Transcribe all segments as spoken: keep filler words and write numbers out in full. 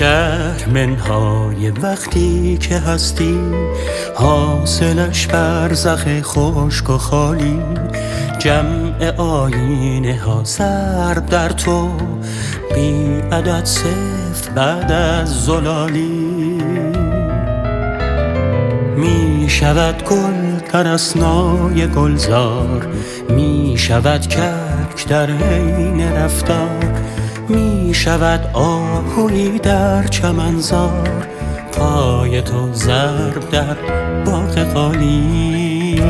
شهر منهای وقتی که هستی، حاصلش برزخ خشک و خالی، جمع آینه ها ضرب در تو، بی عدد صفر بعد از زلالی. می شود گل در اثنای گلزار، می شود کبک در حین رفتار، می شود آهویی در چمنزار، پای تو ضرب در باغ خالی.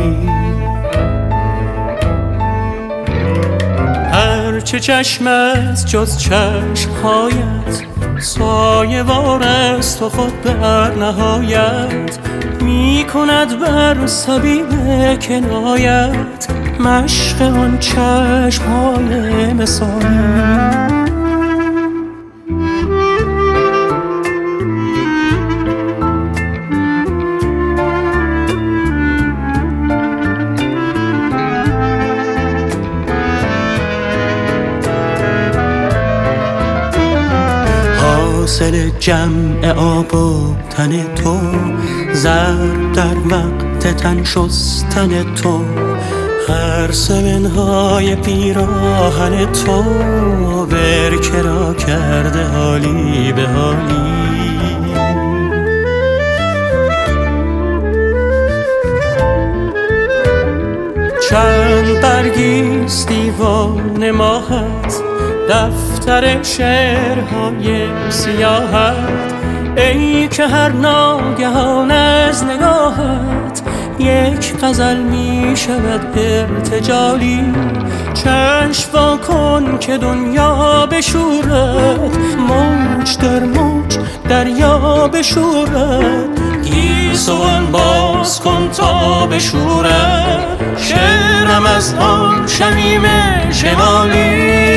هرچه چشم است جز چشمهایت، سایه وار است و خود در نهایت، می کند بر سبیل کنایت مشق آن چشمهای مثالی. حاصل جمع آب و تن تو، ضرب در وقت تن شستن تو، هر سمنهای پیراهن تو، برکه را کرده حالی به حالی. چند برگیست دیوان ماهت، دفتر شعرهای سیاهت، ای که هر ناگهان از نگاهت یک غزل می شود ارتجالی. چشم وا کن که دنیا بشورد، موج در موج دریا بشورد، گیسوان باز کن تا بشورد، شعرم از آن شمیم شمالی.